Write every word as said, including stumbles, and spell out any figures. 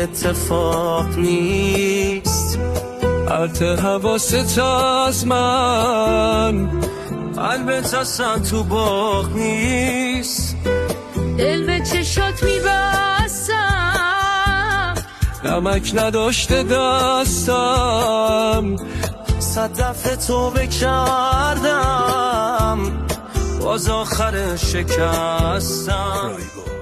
اتفاق نیست. البته حواست از من قلبت اصلا تو باغ نیست. دل به چشات میبستم، نمک نداشته دستم، صد دفعه توبه کردم باز آخر شکستم.